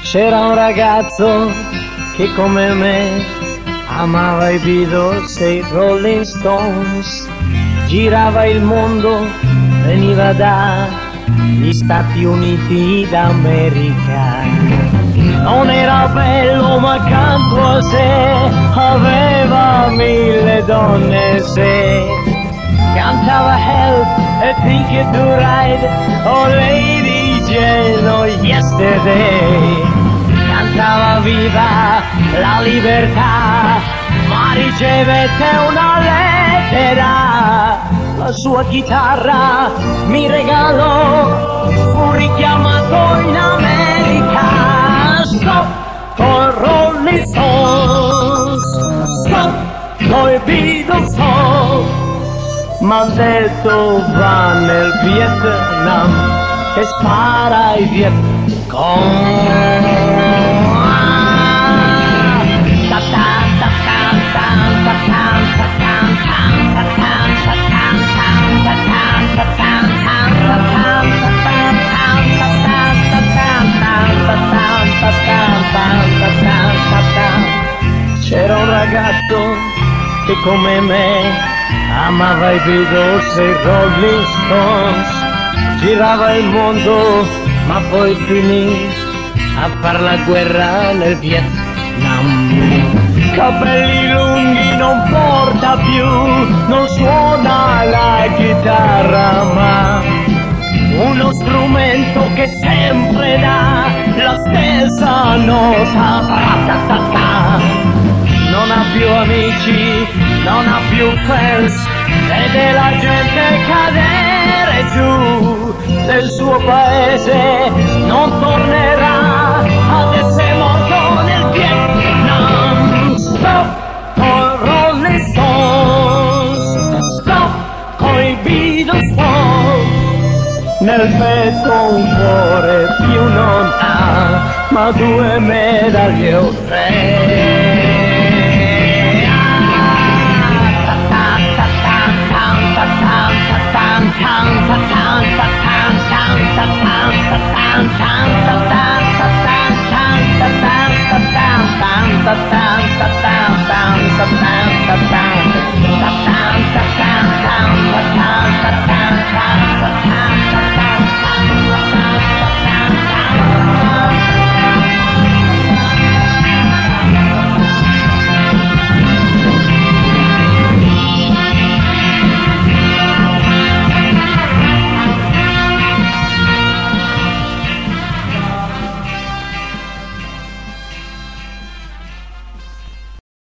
C'era un ragazzo che come me amava i Beatles e i Rolling Stones, girava il mondo, veniva dagli Stati Uniti d'America. Non era bello ma accanto a sé aveva 1000 donne se cantava Help e Ticket to Ride, oh Lady Jane, oh Yesterday. Cantava viva la libertà, ma ricevette una lettera. La sua chitarra mi regalò, fu richiamato in America. Stop con Rolling Stones, stop coi Beatles, stop. M'han detto va nel Vietnam e spara ai Vietcong. C'era un ragazzo che come me amava i Beatles e i Rolling Stones, girava il mondo ma poi finì a far la guerra nel Vietnam. Capelli lunghi non porta più, non suona la chitarra ma uno strumento che sempre dà la stessa nota. Non ha più amici, non ha più fans, vede la gente cadere giù. Nel suo paese non tornerà, adesso è morto nel Vietnam. Stop con Rolling Stones, stop coi Beatles, stop. Nel petto un cuore più non ha, ma 2 medaglie o 3.